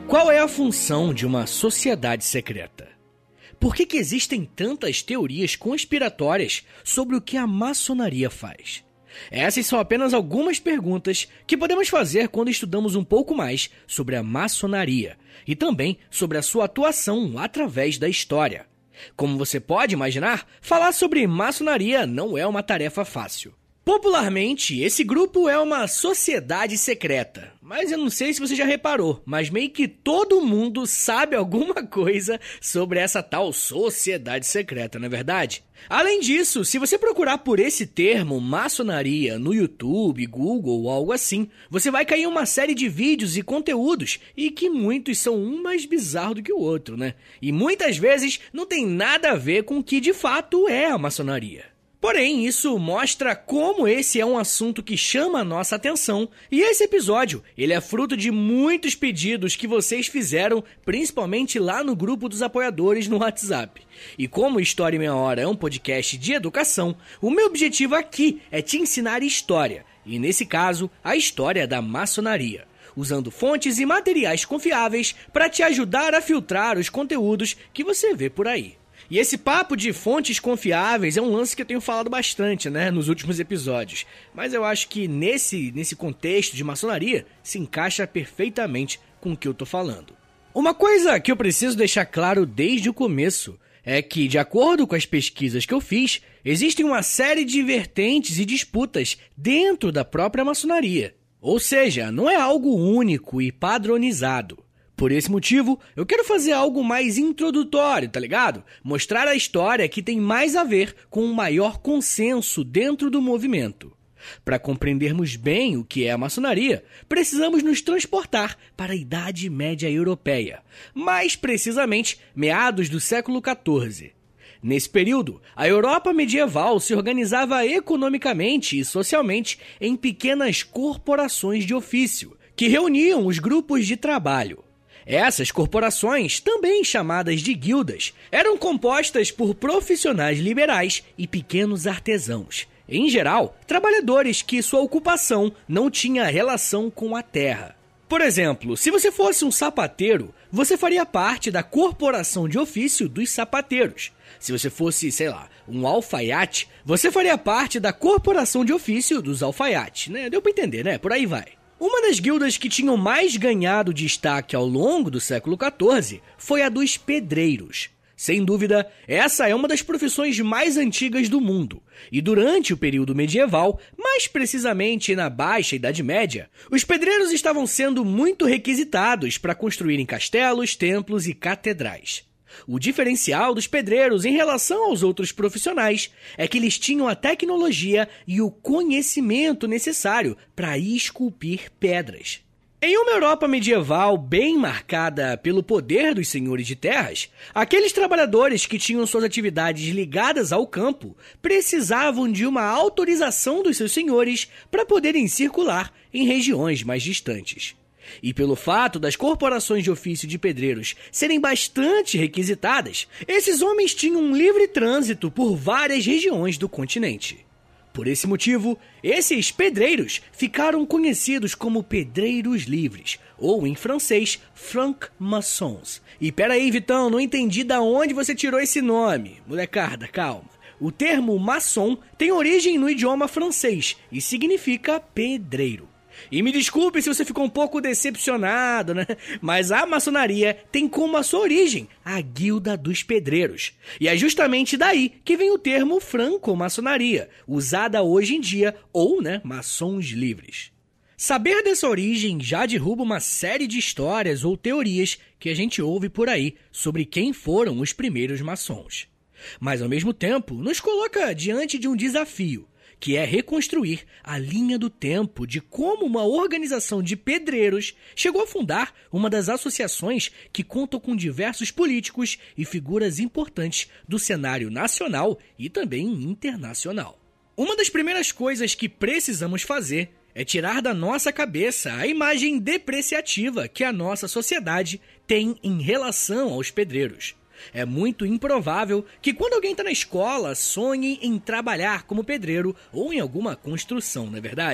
Qual é a função de uma sociedade secreta? Por que existem tantas teorias conspiratórias sobre o que a maçonaria faz? Essas são apenas algumas perguntas que podemos fazer quando estudamos um pouco mais sobre a maçonaria e também sobre a sua atuação através da história. Como você pode imaginar, falar sobre maçonaria não é uma tarefa fácil. Popularmente, esse grupo é uma sociedade secreta, mas eu não sei se você já reparou, mas meio que todo mundo sabe alguma coisa sobre essa tal sociedade secreta, não é verdade? Além disso, se você procurar por esse termo maçonaria no YouTube, Google ou algo assim, você vai cair em uma série de vídeos e conteúdos e que muitos são um mais bizarro do que o outro, né? E muitas vezes não tem nada a ver com o que de fato é a maçonaria. Porém, isso mostra como esse é um assunto que chama a nossa atenção e esse episódio, ele é fruto de muitos pedidos que vocês fizeram, principalmente lá no grupo dos apoiadores no WhatsApp. E como História em Meia Hora é um podcast de educação, o meu objetivo aqui é te ensinar história, e nesse caso, a história da maçonaria, usando fontes e materiais confiáveis para te ajudar a filtrar os conteúdos que você vê por aí. E esse papo de fontes confiáveis é um lance que eu tenho falado bastante, né, nos últimos episódios. Mas eu acho que nesse contexto de maçonaria se encaixa perfeitamente com o que eu tô falando. Uma coisa que eu preciso deixar claro desde o começo é que, de acordo com as pesquisas que eu fiz, existem uma série de vertentes e disputas dentro da própria maçonaria. Ou seja, não é algo único e padronizado. Por esse motivo, eu quero fazer algo mais introdutório, tá ligado? Mostrar a história que tem mais a ver com um maior consenso dentro do movimento. Para compreendermos bem o que é a maçonaria, precisamos nos transportar para a Idade Média Europeia, mais precisamente meados do século XIV. Nesse período, a Europa medieval se organizava economicamente e socialmente em pequenas corporações de ofício, que reuniam os grupos de trabalho. Essas corporações, também chamadas de guildas, eram compostas por profissionais liberais e pequenos artesãos. Em geral, trabalhadores que sua ocupação não tinha relação com a terra. Por exemplo, se você fosse um sapateiro, você faria parte da corporação de ofício dos sapateiros. Se você fosse, sei lá, um alfaiate, você faria parte da corporação de ofício dos alfaiates, né? Deu pra entender, né? Por aí vai. Uma das guildas que tinham mais ganhado destaque ao longo do século XIV foi a dos pedreiros. Sem dúvida, essa é uma das profissões mais antigas do mundo. E durante o período medieval, mais precisamente na Baixa Idade Média, os pedreiros estavam sendo muito requisitados para construírem castelos, templos e catedrais. O diferencial dos pedreiros em relação aos outros profissionais é que eles tinham a tecnologia e o conhecimento necessário para esculpir pedras. Em uma Europa medieval bem marcada pelo poder dos senhores de terras, aqueles trabalhadores que tinham suas atividades ligadas ao campo precisavam de uma autorização dos seus senhores para poderem circular em regiões mais distantes. E pelo fato das corporações de ofício de pedreiros serem bastante requisitadas, esses homens tinham um livre trânsito por várias regiões do continente. Por esse motivo, esses pedreiros ficaram conhecidos como pedreiros livres, ou em francês, francs-maçons. E peraí, Vitão, não entendi da onde você tirou esse nome. Molecada, calma. O termo maçom tem origem no idioma francês e significa pedreiro. E me desculpe se você ficou um pouco decepcionado, né? Mas a maçonaria tem como a sua origem a Guilda dos Pedreiros. E é justamente daí que vem o termo franco-maçonaria, usada hoje em dia, ou, maçons livres. Saber dessa origem já derruba uma série de histórias ou teorias que a gente ouve por aí sobre quem foram os primeiros maçons. Mas, ao mesmo tempo, nos coloca diante de um desafio, que é reconstruir a linha do tempo de como uma organização de pedreiros chegou a fundar uma das associações que contam com diversos políticos e figuras importantes do cenário nacional e também internacional. Uma das primeiras coisas que precisamos fazer é tirar da nossa cabeça a imagem depreciativa que a nossa sociedade tem em relação aos pedreiros. É muito improvável que quando alguém está na escola sonhe em trabalhar como pedreiro ou em alguma construção, não é verdade?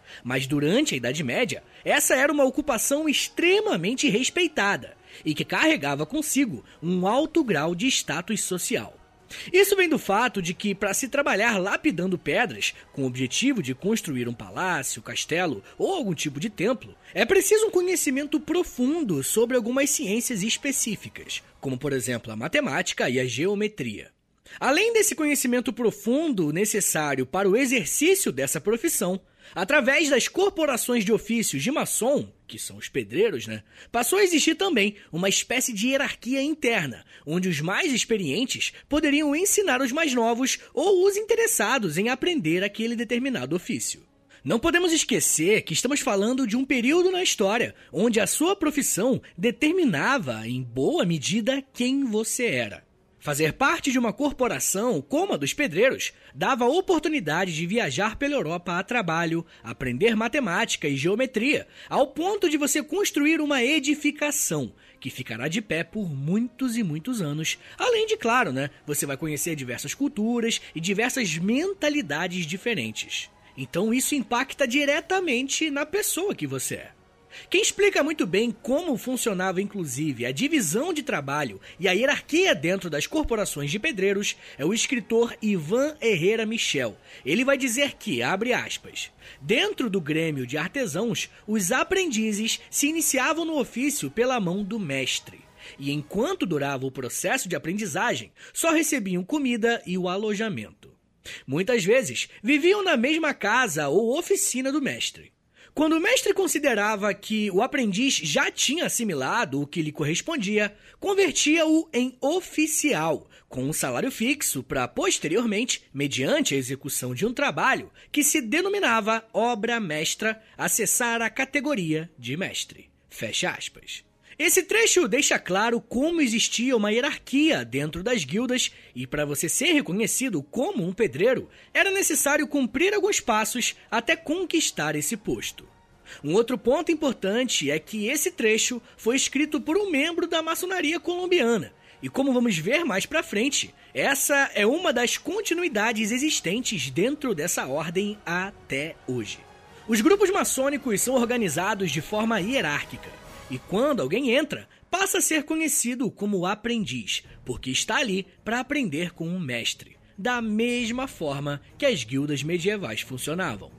Mas durante a Idade Média, essa era uma ocupação extremamente respeitada e que carregava consigo um alto grau de status social. Isso vem do fato de que, para se trabalhar lapidando pedras, com o objetivo de construir um palácio, castelo ou algum tipo de templo, é preciso um conhecimento profundo sobre algumas ciências específicas, como por exemplo a matemática e a geometria. Além desse conhecimento profundo necessário para o exercício dessa profissão, através das corporações de ofícios de maçom, que são os pedreiros, passou a existir também uma espécie de hierarquia interna, onde os mais experientes poderiam ensinar os mais novos ou os interessados em aprender aquele determinado ofício. Não podemos esquecer que estamos falando de um período na história onde a sua profissão determinava, em boa medida, quem você era. Fazer parte de uma corporação como a dos pedreiros dava a oportunidade de viajar pela Europa a trabalho, aprender matemática e geometria, ao ponto de você construir uma edificação que ficará de pé por muitos e muitos anos. Além de, claro, você vai conhecer diversas culturas e diversas mentalidades diferentes. Então isso impacta diretamente na pessoa que você é. Quem explica muito bem como funcionava inclusive a divisão de trabalho e a hierarquia dentro das corporações de pedreiros é o escritor Ivan Herrera Michel. Ele vai dizer que, abre aspas, dentro do grêmio de artesãos, os aprendizes se iniciavam no ofício pela mão do mestre. E enquanto durava o processo de aprendizagem, só recebiam comida e o alojamento. Muitas vezes, viviam na mesma casa ou oficina do mestre. Quando o mestre considerava que o aprendiz já tinha assimilado o que lhe correspondia, convertia-o em oficial, com um salário fixo para, posteriormente, mediante a execução de um trabalho que se denominava obra mestra, acessar a categoria de mestre. Fecha aspas. Esse trecho deixa claro como existia uma hierarquia dentro das guildas e para você ser reconhecido como um pedreiro, era necessário cumprir alguns passos até conquistar esse posto. Um outro ponto importante é que esse trecho foi escrito por um membro da maçonaria colombiana e, como vamos ver mais para frente, essa é uma das continuidades existentes dentro dessa ordem até hoje. Os grupos maçônicos são organizados de forma hierárquica. E quando alguém entra, passa a ser conhecido como aprendiz, porque está ali para aprender com um mestre, da mesma forma que as guildas medievais funcionavam.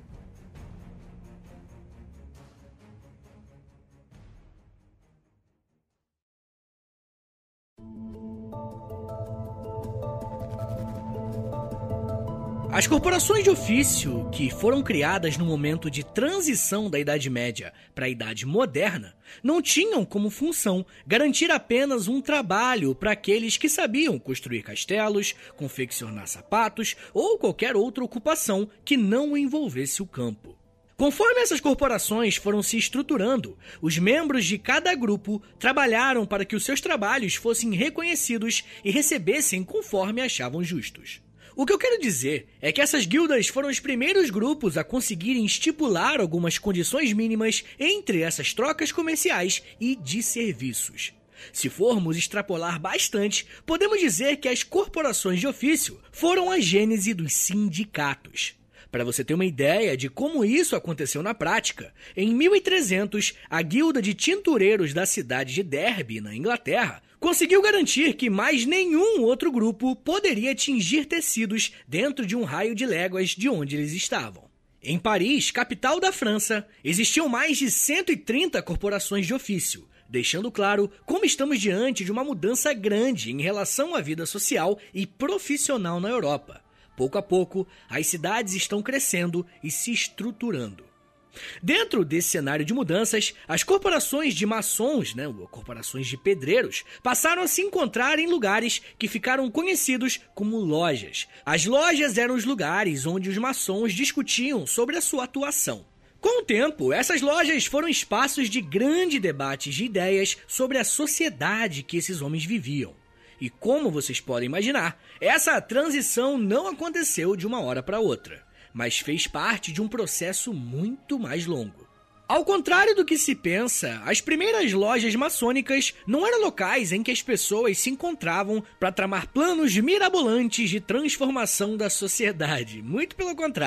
As corporações de ofício, que foram criadas no momento de transição da Idade Média para a Idade Moderna, não tinham como função garantir apenas um trabalho para aqueles que sabiam construir castelos, confeccionar sapatos ou qualquer outra ocupação que não envolvesse o campo. Conforme essas corporações foram se estruturando, os membros de cada grupo trabalharam para que os seus trabalhos fossem reconhecidos e recebessem conforme achavam justos. O que eu quero dizer é que essas guildas foram os primeiros grupos a conseguirem estipular algumas condições mínimas entre essas trocas comerciais e de serviços. Se formos extrapolar bastante, podemos dizer que as corporações de ofício foram a gênese dos sindicatos. Para você ter uma ideia de como isso aconteceu na prática, em 1300, a guilda de tintureiros da cidade de Derby, na Inglaterra, conseguiu garantir que mais nenhum outro grupo poderia tingir tecidos dentro de um raio de léguas de onde eles estavam. Em Paris, capital da França, existiam mais de 130 corporações de ofício, deixando claro como estamos diante de uma mudança grande em relação à vida social e profissional na Europa. Pouco a pouco, as cidades estão crescendo e se estruturando. Dentro desse cenário de mudanças, as corporações de maçons, corporações de pedreiros, passaram a se encontrar em lugares que ficaram conhecidos como lojas. As lojas eram os lugares onde os maçons discutiam sobre a sua atuação. Com o tempo, essas lojas foram espaços de grande debate de ideias sobre a sociedade que esses homens viviam. E como vocês podem imaginar, essa transição não aconteceu de uma hora para outra, mas fez parte de um processo muito mais longo. Ao contrário do que se pensa, as primeiras lojas maçônicas não eram locais em que as pessoas se encontravam para tramar planos mirabolantes de transformação da sociedade. Muito pelo contrário.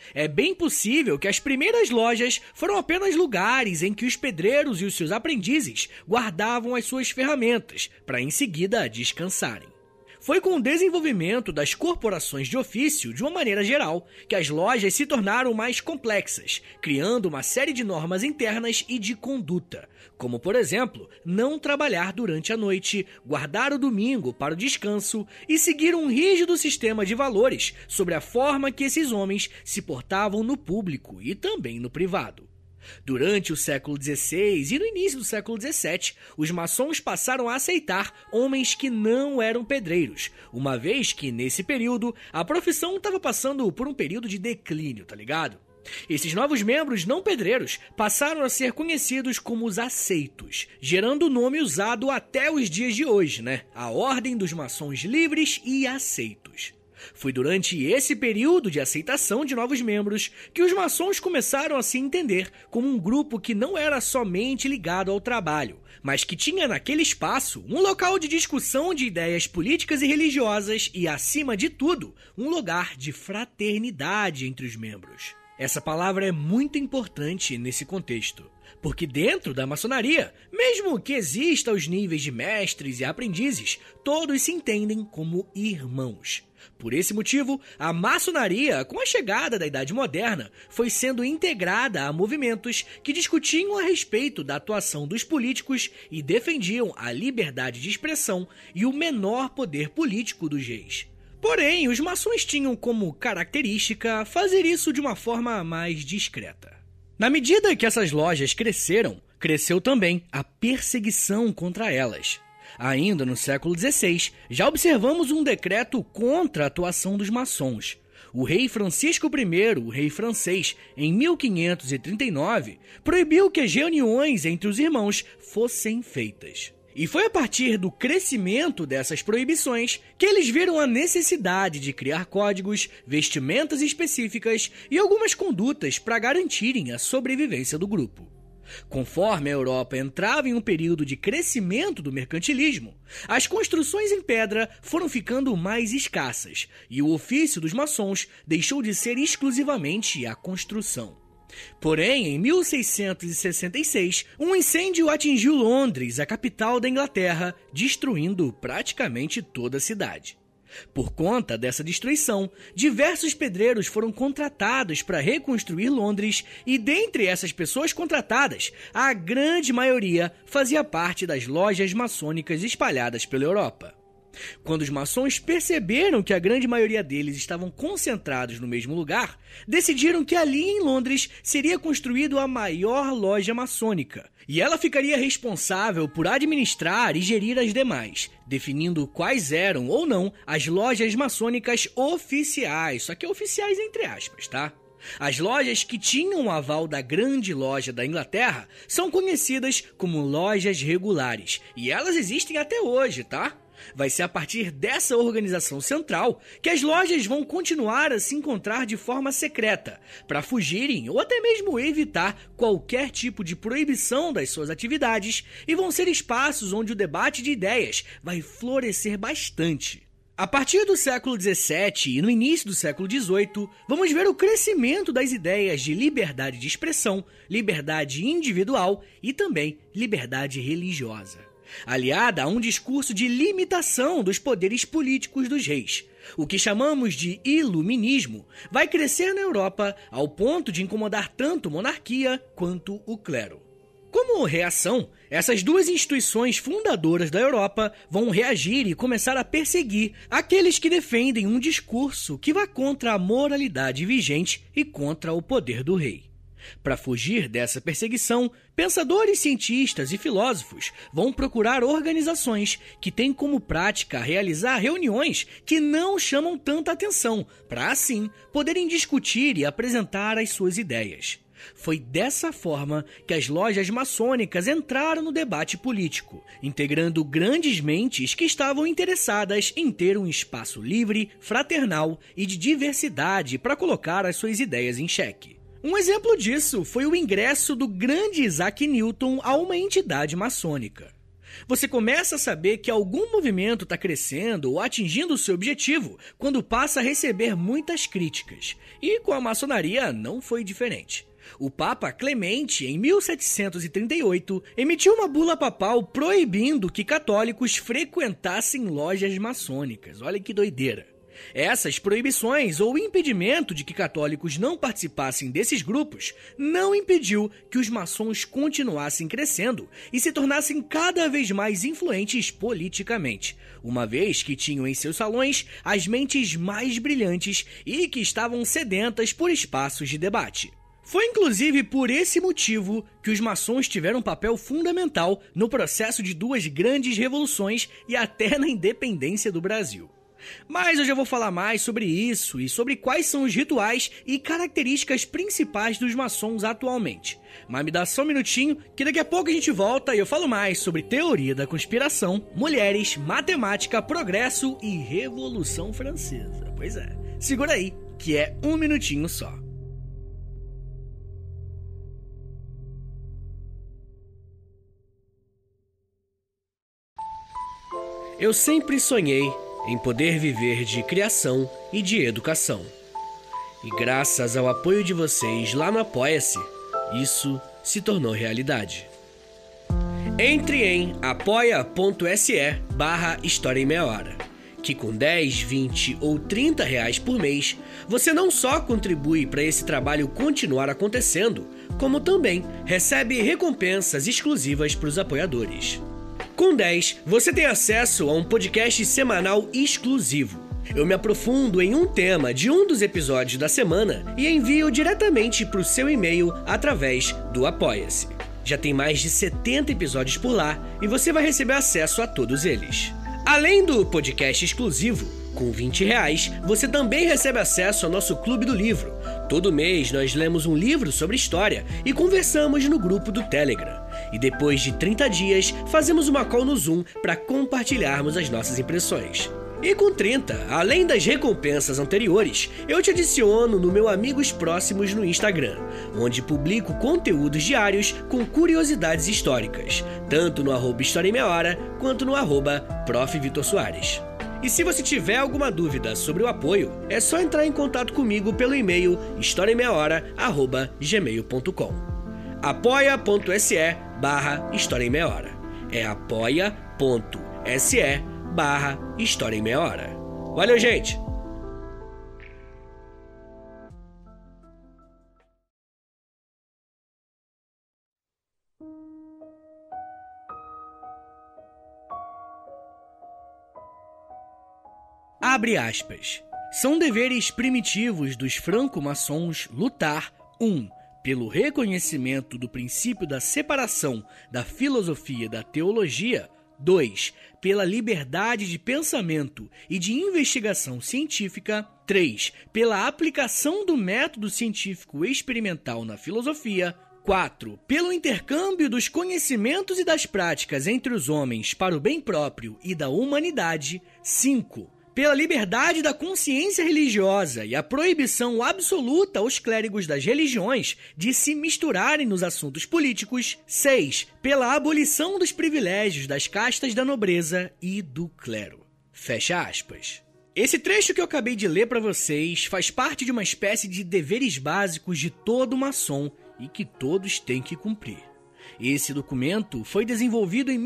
É bem possível que as primeiras lojas foram apenas lugares em que os pedreiros e os seus aprendizes guardavam as suas ferramentas para em seguida descansarem. Foi com o desenvolvimento das corporações de ofício, de uma maneira geral, que as lojas se tornaram mais complexas, criando uma série de normas internas e de conduta, como, por exemplo, não trabalhar durante a noite, guardar o domingo para o descanso e seguir um rígido sistema de valores sobre a forma que esses homens se portavam no público e também no privado. Durante o século XVI e no início do século XVII, os maçons passaram a aceitar homens que não eram pedreiros, uma vez que, nesse período, a profissão estava passando por um período de declínio, tá ligado? Esses novos membros não pedreiros passaram a ser conhecidos como os aceitos, gerando o nome usado até os dias de hoje, né? A Ordem dos Maçons Livres e Aceitos. Foi durante esse período de aceitação de novos membros que os maçons começaram a se entender como um grupo que não era somente ligado ao trabalho, mas que tinha naquele espaço um local de discussão de ideias políticas e religiosas e, acima de tudo, um lugar de fraternidade entre os membros. Essa palavra é muito importante nesse contexto, porque dentro da maçonaria, mesmo que exista os níveis de mestres e aprendizes, todos se entendem como irmãos. Por esse motivo, a maçonaria, com a chegada da Idade Moderna, foi sendo integrada a movimentos que discutiam a respeito da atuação dos políticos e defendiam a liberdade de expressão e o menor poder político dos reis. Porém, os maçons tinham como característica fazer isso de uma forma mais discreta. Na medida que essas lojas cresceram, cresceu também a perseguição contra elas. Ainda no século XVI, já observamos um decreto contra a atuação dos maçons. O rei Francisco I, o rei francês, em 1539, proibiu que as reuniões entre os irmãos fossem feitas. E foi a partir do crescimento dessas proibições que eles viram a necessidade de criar códigos, vestimentas específicas e algumas condutas para garantirem a sobrevivência do grupo. Conforme a Europa entrava em um período de crescimento do mercantilismo, as construções em pedra foram ficando mais escassas e o ofício dos maçons deixou de ser exclusivamente a construção. Porém, em 1666, um incêndio atingiu Londres, a capital da Inglaterra, destruindo praticamente toda a cidade. Por conta dessa destruição, diversos pedreiros foram contratados para reconstruir Londres e, dentre essas pessoas contratadas, a grande maioria fazia parte das lojas maçônicas espalhadas pela Europa. Quando os maçons perceberam que a grande maioria deles estavam concentrados no mesmo lugar, decidiram que ali em Londres seria construída a maior loja maçônica, e ela ficaria responsável por administrar e gerir as demais, definindo quais eram ou não as lojas maçônicas oficiais, só que oficiais entre aspas, tá? As lojas que tinham o aval da Grande Loja da Inglaterra são conhecidas como lojas regulares, e elas existem até hoje, tá? Vai ser a partir dessa organização central que as lojas vão continuar a se encontrar de forma secreta, para fugirem ou até mesmo evitar qualquer tipo de proibição das suas atividades, e vão ser espaços onde o debate de ideias vai florescer bastante. A partir do século XVII e no início do século XVIII, vamos ver o crescimento das ideias de liberdade de expressão, liberdade individual e também liberdade religiosa, aliada a um discurso de limitação dos poderes políticos dos reis. O que chamamos de iluminismo vai crescer na Europa ao ponto de incomodar tanto a monarquia quanto o clero. Como reação, essas duas instituições fundadoras da Europa vão reagir e começar a perseguir aqueles que defendem um discurso que vá contra a moralidade vigente e contra o poder do rei. Para fugir dessa perseguição, pensadores, cientistas e filósofos vão procurar organizações que têm como prática realizar reuniões que não chamam tanta atenção, para assim poderem discutir e apresentar as suas ideias. Foi dessa forma que as lojas maçônicas entraram no debate político, integrando grandes mentes que estavam interessadas em ter um espaço livre, fraternal e de diversidade para colocar as suas ideias em xeque. Um exemplo disso foi o ingresso do grande Isaac Newton a uma entidade maçônica. Você começa a saber que algum movimento está crescendo ou atingindo o seu objetivo quando passa a receber muitas críticas. E com a maçonaria não foi diferente. O Papa Clemente, em 1738, emitiu uma bula papal proibindo que católicos frequentassem lojas maçônicas. Olha que doideira. Essas proibições ou impedimento de que católicos não participassem desses grupos não impediu que os maçons continuassem crescendo e se tornassem cada vez mais influentes politicamente, uma vez que tinham em seus salões as mentes mais brilhantes e que estavam sedentas por espaços de debate. Foi inclusive por esse motivo que os maçons tiveram um papel fundamental no processo de duas grandes revoluções e até na independência do Brasil. Mas eu já vou falar mais sobre isso e sobre quais são os rituais e características principais dos maçons atualmente. Mas me dá só um minutinho que daqui a pouco a gente volta e eu falo mais sobre teoria da conspiração, mulheres, matemática, progresso e Revolução Francesa. Pois é, segura aí que é um minutinho só. Eu sempre sonhei em poder viver de criação e de educação. E graças ao apoio de vocês lá no Apoia-se, isso se tornou realidade. Entre em apoia.se/História em Meia Hora, que com 10, 20 ou 30 reais por mês, você não só contribui para esse trabalho continuar acontecendo, como também recebe recompensas exclusivas para os apoiadores. Com 10, você tem acesso a um podcast semanal exclusivo. Eu me aprofundo em um tema de um dos episódios da semana e envio diretamente para o seu e-mail através do Apoia-se. Já tem mais de 70 episódios por lá e você vai receber acesso a todos eles. Além do podcast exclusivo, com 20 reais, você também recebe acesso ao nosso Clube do Livro. Todo mês nós lemos um livro sobre história e conversamos no grupo do Telegram. E depois de 30 dias, fazemos uma call no Zoom para compartilharmos as nossas impressões. E com 30, além das recompensas anteriores, eu te adiciono no meu Amigos Próximos no Instagram, onde publico conteúdos diários com curiosidades históricas, tanto no @História em Meia Hora, quanto no @Prof. Vitor Soares. E se você tiver alguma dúvida sobre o apoio, é só entrar em contato comigo pelo e-mail historiaemmeiahora@gmail.com. apoia.se/História em Meia Hora. É apoia.se/História em Meia Hora. Valeu, gente! Abre aspas. São deveres primitivos dos franco-maçons lutar 1. Pelo reconhecimento do princípio da separação da filosofia e da teologia. 2. Pela liberdade de pensamento e de investigação científica. 3. Pela aplicação do método científico experimental na filosofia. 4. Pelo intercâmbio dos conhecimentos e das práticas entre os homens para o bem próprio e da humanidade. 5. Pela liberdade da consciência religiosa e a proibição absoluta aos clérigos das religiões de se misturarem nos assuntos políticos. 6. Pela abolição dos privilégios das castas da nobreza e do clero. Fecha aspas. Esse trecho que eu acabei de ler para vocês faz parte de uma espécie de deveres básicos de todo maçom e que todos têm que cumprir. Esse documento foi desenvolvido em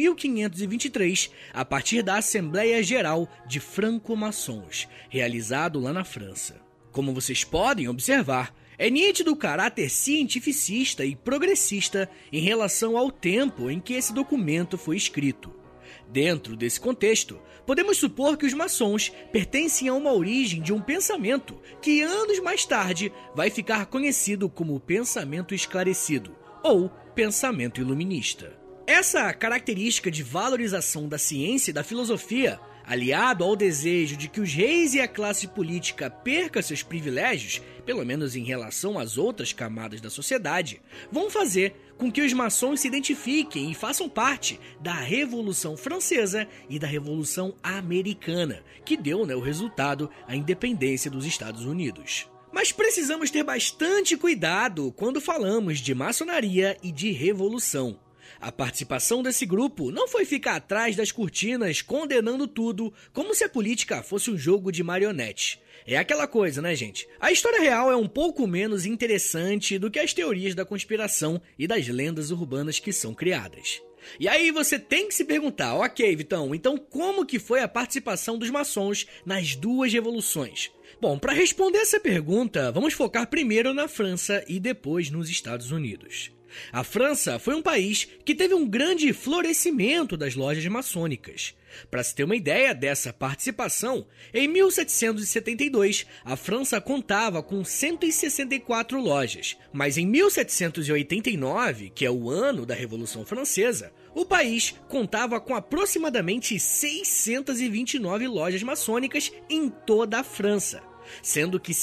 1523, a partir da Assembleia Geral de Franco-Maçons, realizado lá na França. Como vocês podem observar, é nítido o caráter cientificista e progressista em relação ao tempo em que esse documento foi escrito. Dentro desse contexto, podemos supor que os maçons pertencem a uma origem de um pensamento que anos mais tarde vai ficar conhecido como pensamento esclarecido, ou pensamento iluminista. Essa característica de valorização da ciência e da filosofia, aliado ao desejo de que os reis e a classe política percam seus privilégios, pelo menos em relação às outras camadas da sociedade, vão fazer com que os maçons se identifiquem e façam parte da Revolução Francesa e da Revolução Americana, que deu o resultado à independência dos Estados Unidos. Mas precisamos ter bastante cuidado quando falamos de maçonaria e de revolução, A participação desse grupo não foi ficar atrás das cortinas condenando tudo como se a política fosse um jogo de marionete. É aquela coisa, né, gente? A história real é um pouco menos interessante do que as teorias da conspiração e das lendas urbanas que são criadas. E aí você tem que se perguntar, ok, Vitão, então como que foi a participação dos maçons nas duas revoluções? Bom, para responder essa pergunta, vamos focar primeiro na França e depois nos Estados Unidos. A França foi um país que teve um grande florescimento das lojas maçônicas. Para se ter uma ideia dessa participação, em 1772, a França contava com 164 lojas, mas em 1789, que é o ano da Revolução Francesa, o país contava com aproximadamente 629 lojas maçônicas em toda a França, sendo que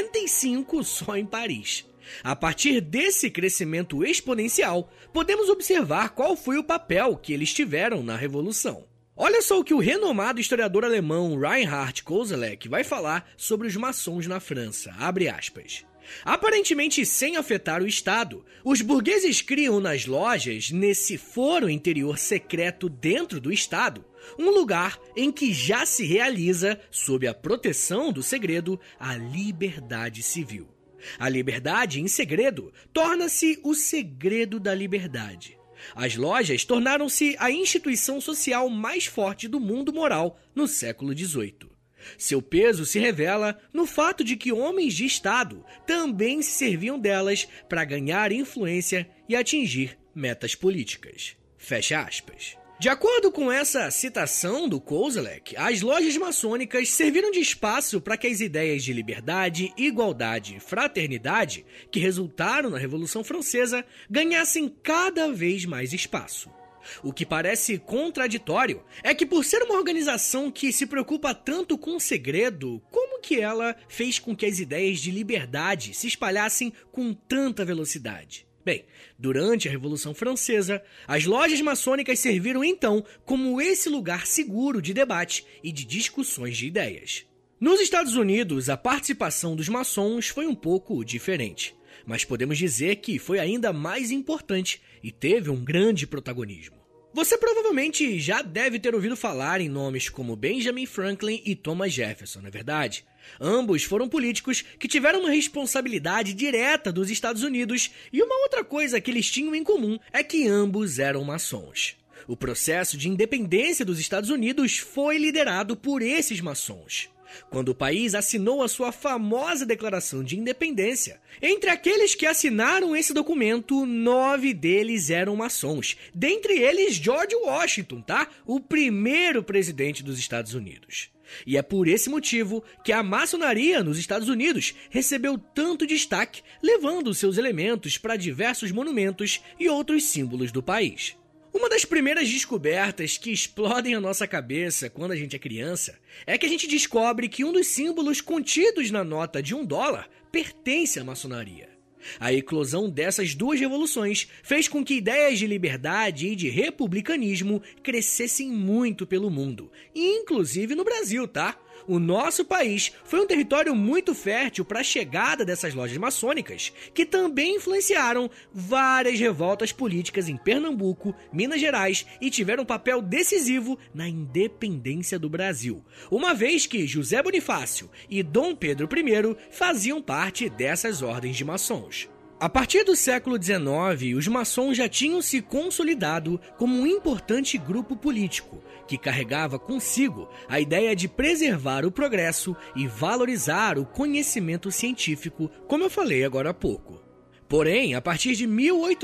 65 só em Paris. A partir desse crescimento exponencial, podemos observar qual foi o papel que eles tiveram na Revolução. Olha só o que o renomado historiador alemão Reinhard Koselleck vai falar sobre os maçons na França, abre aspas. Aparentemente sem afetar o Estado, os burgueses criam nas lojas, nesse foro interior secreto dentro do Estado, um lugar em que já se realiza, sob a proteção do segredo, a liberdade civil. A liberdade em segredo torna-se o segredo da liberdade. As lojas tornaram-se a instituição social mais forte do mundo moral no século XVIII. Seu peso se revela no fato de que homens de Estado também se serviam delas para ganhar influência e atingir metas políticas. Fecha aspas. De acordo com essa citação do Koselleck, as lojas maçônicas serviram de espaço para que as ideias de liberdade, igualdade e fraternidade que resultaram na Revolução Francesa ganhassem cada vez mais espaço. O que parece contraditório é que, por ser uma organização que se preocupa tanto com o segredo, como que ela fez com que as ideias de liberdade se espalhassem com tanta velocidade? Bem, durante a Revolução Francesa, as lojas maçônicas serviram então como esse lugar seguro de debate e de discussões de ideias. Nos Estados Unidos, a participação dos maçons foi um pouco diferente, mas podemos dizer que foi ainda mais importante e teve um grande protagonismo. Você provavelmente já deve ter ouvido falar em nomes como Benjamin Franklin e Thomas Jefferson, não é verdade? Ambos foram políticos que tiveram uma responsabilidade direta dos Estados Unidos, e uma outra coisa que eles tinham em comum é que ambos eram maçons. O processo de independência dos Estados Unidos foi liderado por esses maçons. Quando o país assinou a sua famosa Declaração de Independência, entre aqueles que assinaram esse documento, 9 deles eram maçons, dentre eles George Washington, tá? O primeiro presidente dos Estados Unidos. E é por esse motivo que a maçonaria nos Estados Unidos recebeu tanto destaque, levando seus elementos para diversos monumentos e outros símbolos do país. Uma das primeiras descobertas que explodem a nossa cabeça quando a gente é criança é que a gente descobre que um dos símbolos contidos na nota de $1 pertence à maçonaria. A eclosão dessas duas revoluções fez com que ideias de liberdade e de republicanismo crescessem muito pelo mundo, inclusive no Brasil, tá? O nosso país foi um território muito fértil para a chegada dessas lojas maçônicas, que também influenciaram várias revoltas políticas em Pernambuco, Minas Gerais e tiveram um papel decisivo na independência do Brasil, uma vez que José Bonifácio e Dom Pedro I faziam parte dessas ordens de maçons. A partir do século XIX, os maçons já tinham se consolidado como um importante grupo político, que carregava consigo a ideia de preservar o progresso e valorizar o conhecimento científico, como eu falei agora há pouco. Porém, a partir de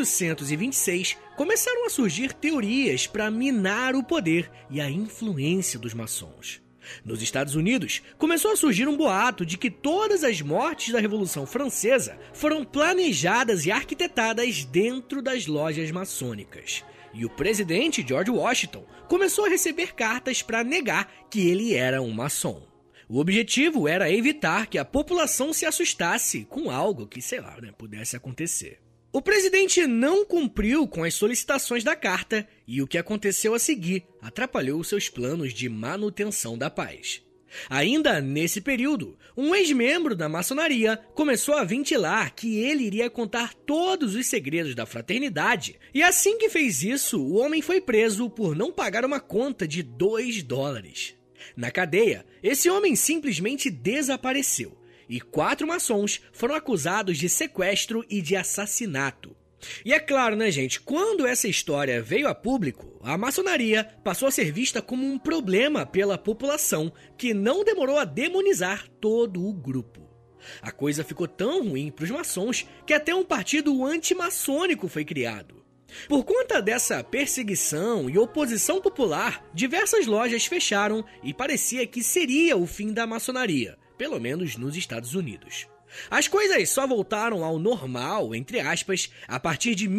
1826, começaram a surgir teorias para minar o poder e a influência dos maçons. Nos Estados Unidos, começou a surgir um boato de que todas as mortes da Revolução Francesa foram planejadas e arquitetadas dentro das lojas maçônicas. E o presidente George Washington começou a receber cartas para negar que ele era um maçom. O objetivo era evitar que a população se assustasse com algo que, pudesse acontecer. O presidente não cumpriu com as solicitações da carta e o que aconteceu a seguir atrapalhou seus planos de manutenção da paz. Ainda nesse período, um ex-membro da maçonaria começou a ventilar que ele iria contar todos os segredos da fraternidade, e assim que fez isso, o homem foi preso por não pagar uma conta de $2. Na cadeia, esse homem simplesmente desapareceu, e 4 maçons foram acusados de sequestro e de assassinato. E é claro, né, gente, quando essa história veio a público, a maçonaria passou a ser vista como um problema pela população, que não demorou a demonizar todo o grupo. A coisa ficou tão ruim para os maçons que até um partido antimaçônico foi criado. Por conta dessa perseguição e oposição popular, diversas lojas fecharam e parecia que seria o fim da maçonaria, pelo menos nos Estados Unidos. As coisas só voltaram ao normal, entre aspas, a partir de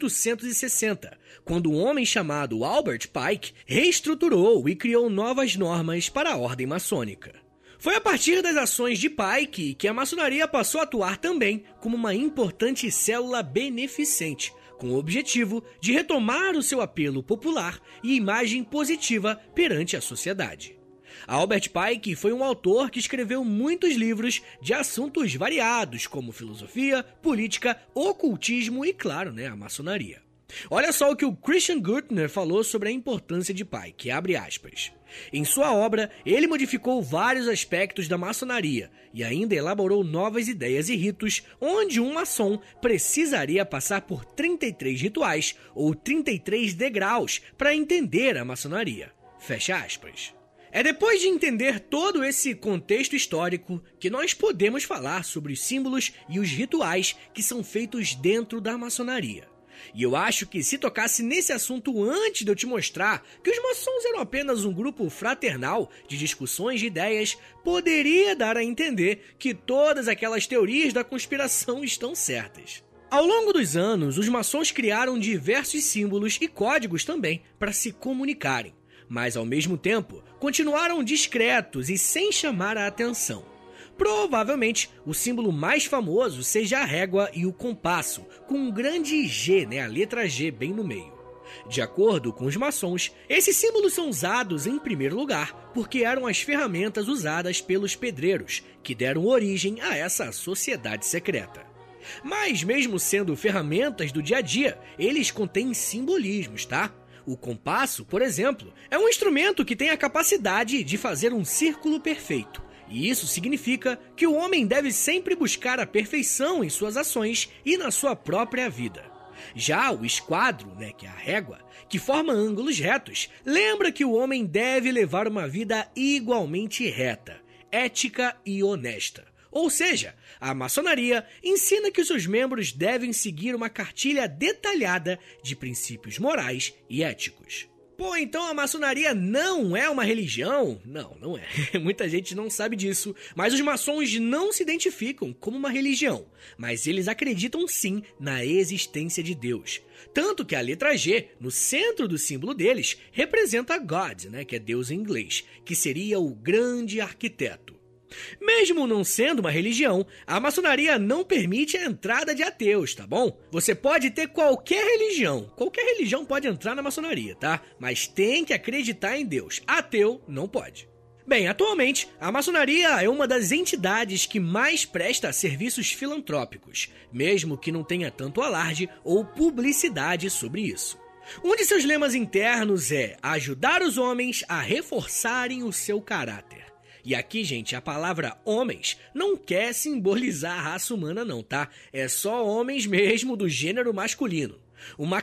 1860, quando um homem chamado Albert Pike reestruturou e criou novas normas para a ordem maçônica. Foi a partir das ações de Pike que a maçonaria passou a atuar também como uma importante célula beneficente, com o objetivo de retomar o seu apelo popular e imagem positiva perante a sociedade. Albert Pike foi um autor que escreveu muitos livros de assuntos variados, como filosofia, política, ocultismo e, claro, a maçonaria. Olha só o que o Christian Gürtner falou sobre a importância de Pike, abre aspas. Em sua obra, ele modificou vários aspectos da maçonaria e ainda elaborou novas ideias e ritos onde um maçom precisaria passar por 33 rituais ou 33 degraus para entender a maçonaria. Fecha aspas. É depois de entender todo esse contexto histórico que nós podemos falar sobre os símbolos e os rituais que são feitos dentro da maçonaria. E eu acho que se tocasse nesse assunto antes de eu te mostrar que os maçons eram apenas um grupo fraternal de discussões de ideias, poderia dar a entender que todas aquelas teorias da conspiração estão certas. Ao longo dos anos, os maçons criaram diversos símbolos e códigos também para se comunicarem. Mas, ao mesmo tempo, continuaram discretos e sem chamar a atenção. Provavelmente, o símbolo mais famoso seja a régua e o compasso, com um grande G, a letra G bem no meio. De acordo com os maçons, esses símbolos são usados em primeiro lugar porque eram as ferramentas usadas pelos pedreiros, que deram origem a essa sociedade secreta. Mas, mesmo sendo ferramentas do dia a dia, eles contêm simbolismos, tá? O compasso, por exemplo, é um instrumento que tem a capacidade de fazer um círculo perfeito. E isso significa que o homem deve sempre buscar a perfeição em suas ações e na sua própria vida. Já o esquadro, que é a régua, que forma ângulos retos, lembra que o homem deve levar uma vida igualmente reta, ética e honesta. Ou seja, a maçonaria ensina que os seus membros devem seguir uma cartilha detalhada de princípios morais e éticos. Pô, então a maçonaria não é uma religião? Não, não é. Muita gente não sabe disso, mas os maçons não se identificam como uma religião, mas eles acreditam sim na existência de Deus. Tanto que a letra G, no centro do símbolo deles, representa God, que é Deus em inglês, que seria o grande arquiteto. Mesmo não sendo uma religião, a maçonaria não permite a entrada de ateus, tá bom? Você pode ter qualquer religião pode entrar na maçonaria, tá? Mas tem que acreditar em Deus. Ateu não pode. Bem, atualmente, a maçonaria é uma das entidades que mais presta serviços filantrópicos, mesmo que não tenha tanto alarde ou publicidade sobre isso. Um de seus lemas internos é ajudar os homens a reforçarem o seu caráter. E aqui, gente, a palavra homens não quer simbolizar a raça humana não, tá? É só homens mesmo do gênero masculino. Uma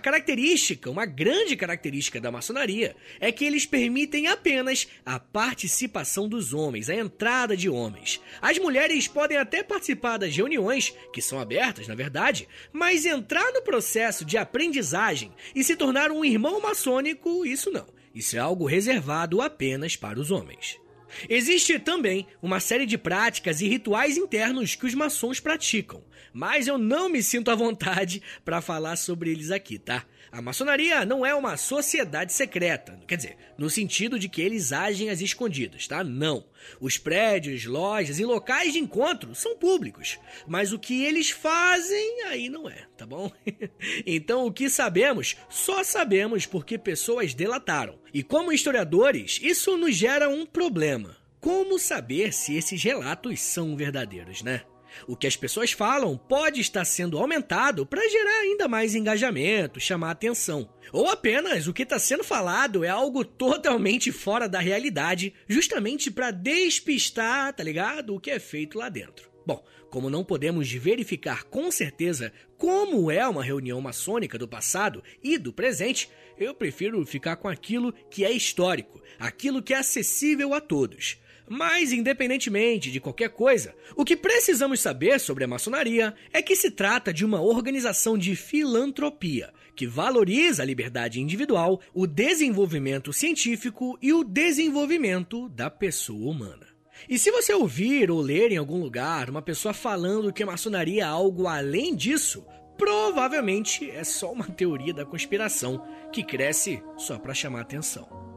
grande característica da maçonaria é que eles permitem apenas a participação dos homens, a entrada de homens. As mulheres podem até participar das reuniões, que são abertas, na verdade, mas entrar no processo de aprendizagem e se tornar um irmão maçônico, isso não. Isso é algo reservado apenas para os homens. Existe também uma série de práticas e rituais internos que os maçons praticam, mas eu não me sinto à vontade para falar sobre eles aqui, tá? A maçonaria não é uma sociedade secreta, quer dizer, no sentido de que eles agem às escondidas, tá? Não. Os prédios, lojas e locais de encontro são públicos, mas o que eles fazem aí não é, tá bom? Então o que sabemos, só sabemos porque pessoas delataram. E como historiadores, isso nos gera um problema. como saber se esses relatos são verdadeiros, né? O que as pessoas falam pode estar sendo aumentado para gerar ainda mais engajamento, chamar atenção. Ou apenas o que está sendo falado é algo totalmente fora da realidade, justamente para despistar, tá ligado? O que é feito lá dentro. Bom, como não podemos verificar com certeza como é uma reunião maçônica do passado e do presente, eu prefiro ficar com aquilo que é histórico, aquilo que é acessível a todos. Mas, independentemente de qualquer coisa, o que precisamos saber sobre a maçonaria é que se trata de uma organização de filantropia, que valoriza a liberdade individual, o desenvolvimento científico e o desenvolvimento da pessoa humana. E se você ouvir ou ler em algum lugar uma pessoa falando que a maçonaria é algo além disso, provavelmente é só uma teoria da conspiração que cresce só para chamar atenção.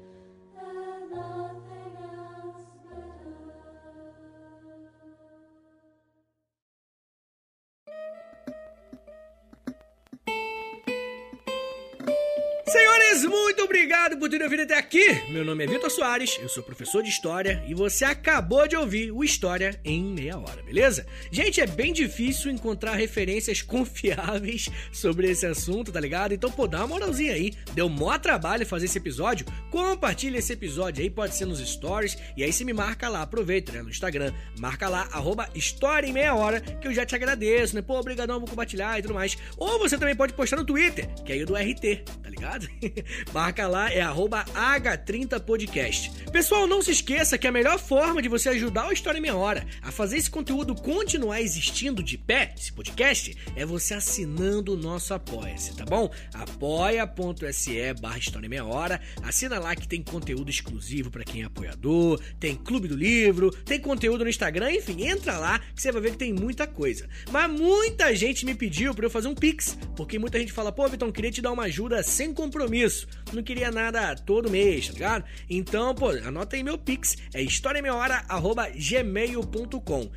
Senhores, muito obrigado por terem ouvido até aqui. Meu nome é Vitor Soares, eu sou professor de História e você acabou de ouvir o História em Meia Hora, beleza? Gente, é bem difícil encontrar referências confiáveis sobre esse assunto, tá ligado? Então, pô, dá uma moralzinha aí. Deu mó trabalho fazer esse episódio. Compartilha esse episódio aí, pode ser nos stories. E aí você me marca lá, aproveita, né? No Instagram, marca lá, @História em Meia Hora, que eu já te agradeço, né? Pô, obrigadão por compartilhar e tudo mais. Ou você também pode postar no Twitter, que é aí o do RT, tá ligado? Marca lá, é @H30podcast. Pessoal, não se esqueça que a melhor forma de você ajudar o História em Meia Hora a fazer esse conteúdo continuar existindo de pé, esse podcast, é você assinando o nosso Apoia-se, tá bom? apoia.se/História em Meia Hora. Assina lá que tem conteúdo exclusivo pra quem é apoiador, tem Clube do Livro, tem conteúdo no Instagram, enfim, entra lá que você vai ver que tem muita coisa. Mas muita gente me pediu pra eu fazer um Pix, porque muita gente fala, pô, Vitão, queria te dar uma ajuda sem compromisso, não queria nada todo mês, tá ligado? Então, pô, anota aí meu Pix, é historiaemmeiahora@gmail.com,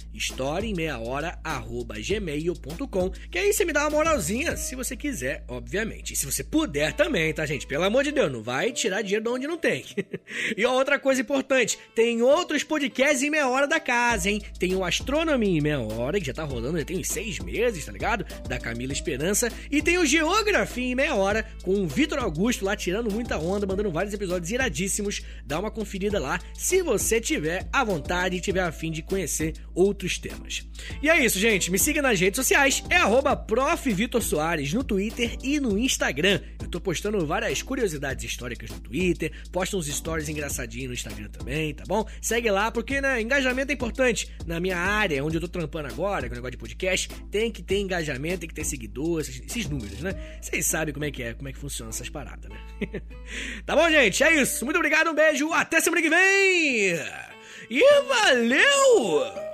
historiaemmeiahora@gmail.com, que aí você me dá uma moralzinha, se você quiser, obviamente. E se você puder também, tá, gente? Pelo amor de Deus, não vai tirar dinheiro de onde não tem. E outra coisa importante, tem outros podcasts em Meia Hora da casa, hein? Tem o Astronomia em Meia Hora, que já tá rolando, já tem uns 6 meses, tá ligado? Da Camila Esperança. E tem o Geografia em Meia Hora, com o Vitor Augusto lá tirando muita onda, mandando vários episódios iradíssimos. Dá uma conferida lá, se você tiver à vontade e tiver a fim de conhecer outros temas. E é isso, gente. Me siga nas redes sociais, é @Prof. Vitor Soares no Twitter e no Instagram. Eu tô postando várias curiosidades históricas no Twitter, posto uns stories engraçadinhos no Instagram também, tá bom? Segue lá, porque, né, engajamento é importante. Na minha área, onde eu tô trampando agora, com o negócio de podcast, tem que ter engajamento, tem que ter seguidores, esses números, né? Vocês sabem como é que funciona essas paradas, né? Tá bom, gente? É isso. Muito obrigado, um beijo, até semana que vem! E valeu!